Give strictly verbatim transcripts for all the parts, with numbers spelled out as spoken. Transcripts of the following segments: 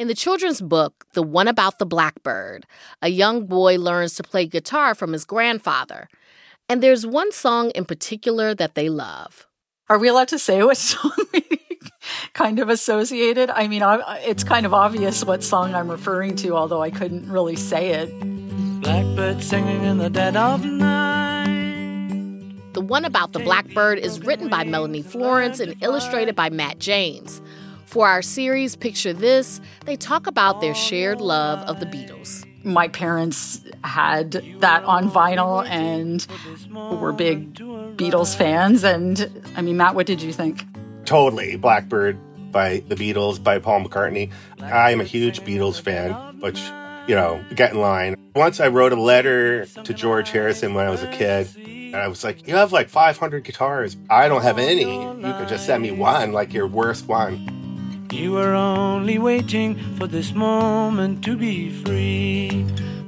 In the children's book, The One About the Blackbird, a young boy learns to play guitar from his grandfather. And there's one song in particular that they love. Are we allowed to say what song we kind of associated? I mean, I, it's kind of obvious what song I'm referring to, although I couldn't really say it. Blackbird singing in the dead of night. The One About the Blackbird is written by Melanie Florence and illustrated by Matt James. For our series, Picture This, they talk about their shared love of the Beatles. My parents had that on vinyl and were big Beatles fans. And, I mean, Matt, what did you think? Totally. Blackbird by the Beatles, by Paul McCartney. I am a huge Beatles fan, which, you know, get in line. Once I wrote a letter to George Harrison when I was a kid. And I was like, you have like five hundred guitars. I don't have any. You could just send me one, like your worst one. You were only waiting for this moment to be free.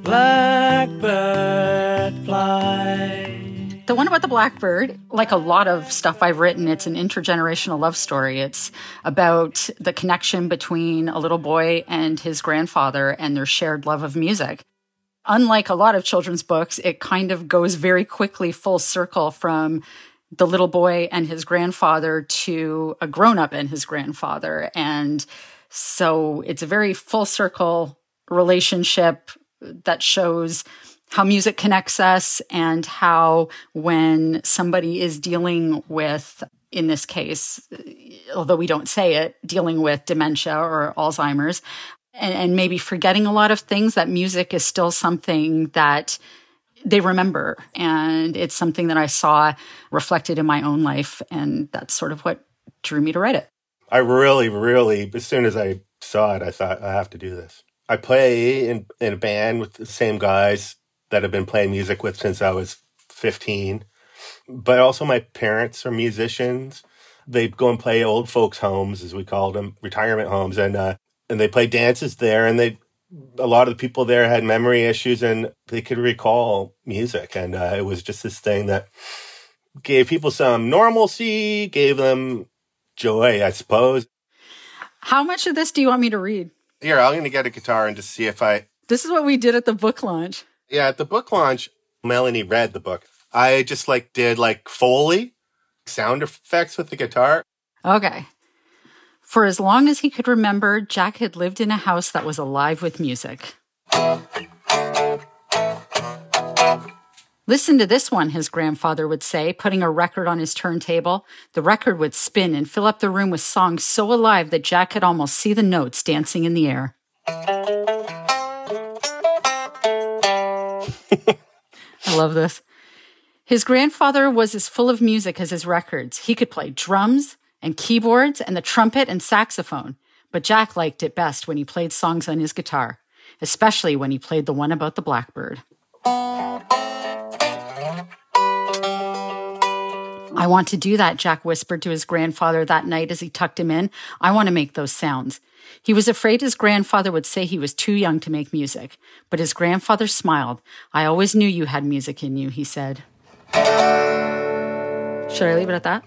Blackbird fly. The One About the Blackbird, like a lot of stuff I've written, it's an intergenerational love story. It's about the connection between a little boy and his grandfather and their shared love of music. Unlike a lot of children's books, it kind of goes very quickly full circle from the little boy and his grandfather to a grown-up and his grandfather. And so it's a very full circle relationship that shows how music connects us and how when somebody is dealing with, in this case, although we don't say it, dealing with dementia or Alzheimer's, and, and maybe forgetting a lot of things, that music is still something that they remember. And it's something that I saw reflected in my own life. And that's sort of what drew me to write it. I really, really, as soon as I saw it, I thought, I have to do this. I play in, in a band with the same guys that I've been playing music with since I was fifteen. But also my parents are musicians. They go and play old folks' homes, as we called them, retirement homes. And, uh, and they play dances there. And they a lot of the people there had memory issues and they could recall music. And uh, it was just this thing that gave people some normalcy, gave them joy, I suppose. How much of this do you want me to read? Here, I'm going to get a guitar and just see if I... This is what we did at the book launch. Yeah, at the book launch, Melanie read the book. I just like did like Foley, sound effects with the guitar. Okay. For as long as he could remember, Jack had lived in a house that was alive with music. Listen to this one, his grandfather would say, putting a record on his turntable. The record would spin and fill up the room with songs so alive that Jack could almost see the notes dancing in the air. I love this. His grandfather was as full of music as his records. He could play drums and keyboards and the trumpet and saxophone. But Jack liked it best when he played songs on his guitar, especially when he played the one about the blackbird. I want to do that, Jack whispered to his grandfather that night as he tucked him in. I want to make those sounds. He was afraid his grandfather would say he was too young to make music, but his grandfather smiled. I always knew you had music in you, he said. Should I leave it at that?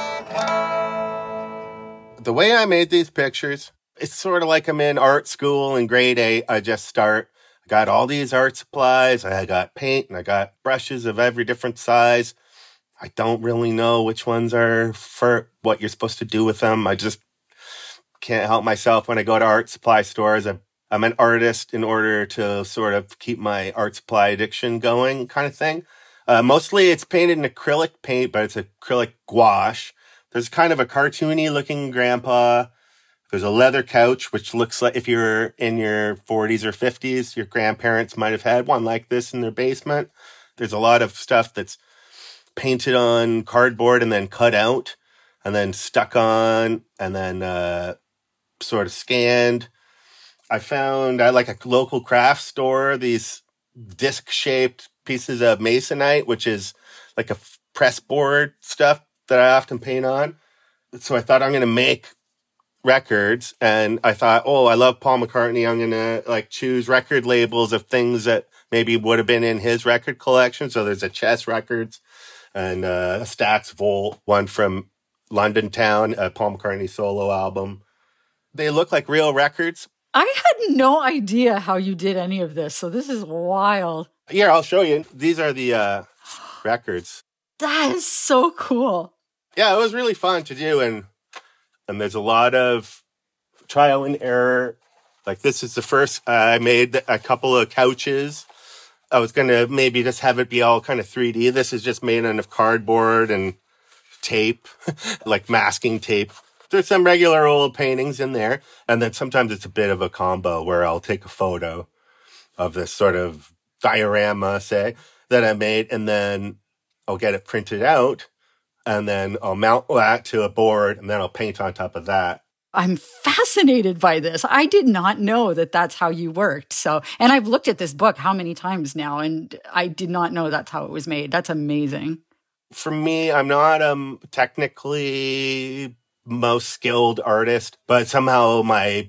The way I made these pictures, it's sort of like I'm in art school in grade eight. I just start, I got all these art supplies. I got paint and I got brushes of every different size. I don't really know which ones are for what you're supposed to do with them. I just can't help myself when I go to art supply stores. I'm, I'm an artist in order to sort of keep my art supply addiction going kind of thing. Uh, mostly it's painted in acrylic paint, but it's acrylic gouache. There's kind of a cartoony looking grandpa. There's a leather couch, which looks like if you're in your forties or fifties, your grandparents might have had one like this in their basement. There's a lot of stuff that's painted on cardboard and then cut out and then stuck on and then uh, sort of scanned. I found at like a local craft store these disc-shaped pieces of masonite, which is like a press board stuff that I often paint on. So I thought I'm going to make records. And I thought, oh, I love Paul McCartney. I'm going to like choose record labels of things that maybe would have been in his record collection. So there's a Chess Records and uh, a Stax Volt, one from London Town, a Paul McCartney solo album. They look like real records, I had no idea how you did any of this, so this is wild. Here, I'll show you. These are the uh, records. That is so cool. Yeah, it was really fun to do, and and there's a lot of trial and error. Like this is the first, uh, I made a couple of couches. I was going to maybe just have it be all kind of three D. This is just made out of cardboard and tape, like masking tape. There's some regular old paintings in there. And then sometimes it's a bit of a combo where I'll take a photo of this sort of diorama, say, that I made, and then I'll get it printed out, and then I'll mount that to a board, and then I'll paint on top of that. I'm fascinated by this. I did not know that that's how you worked. So, and I've looked at this book how many times now, and I did not know that's how it was made. That's amazing. For me, I'm not um technically most skilled artist, but somehow my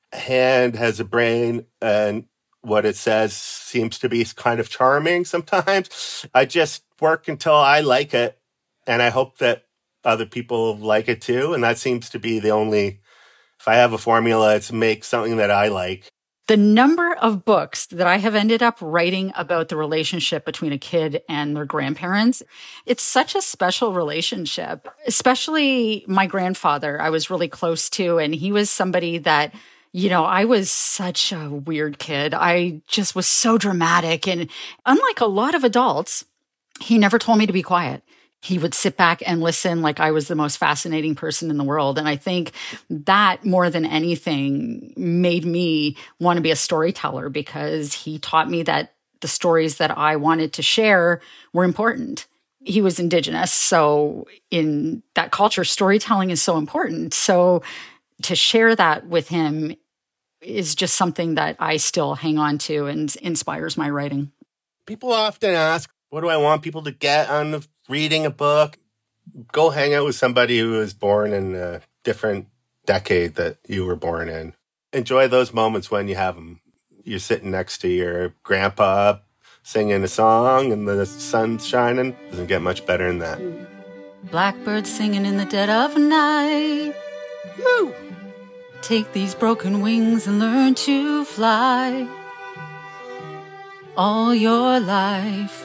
hand has a brain, and what it says seems to be kind of charming sometimes. I just work until I like it, and I hope that other people like it too. And that seems to be the only, if I have a formula, it's make something that I like. The number of books that I have ended up writing about the relationship between a kid and their grandparents, it's such a special relationship, especially my grandfather I was really close to. And he was somebody that, you know, I was such a weird kid. I just was so dramatic. And unlike a lot of adults, he never told me to be quiet. He would sit back and listen like I was the most fascinating person in the world. And I think that more than anything made me want to be a storyteller, because he taught me that the stories that I wanted to share were important. He was Indigenous, so in that culture, storytelling is so important. So to share that with him is just something that I still hang on to and inspires my writing. People often ask, what do I want people to get out of reading a book? Go hang out with somebody who was born in a different decade that you were born in. Enjoy those moments when you have them. You're sitting next to your grandpa singing a song and the sun's shining. Doesn't get much better than that. Blackbird singing in the dead of night. Woo! Take these broken wings and learn to fly all your life.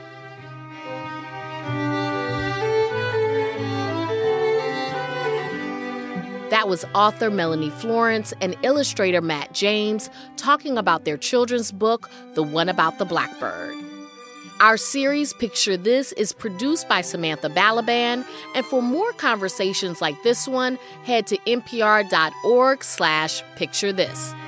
That was author Melanie Florence and illustrator Matt James talking about their children's book, The One About the Blackbird. Our series, Picture This, is produced by Samantha Balaban, and for more conversations like this one, head to npr.org slash picture this.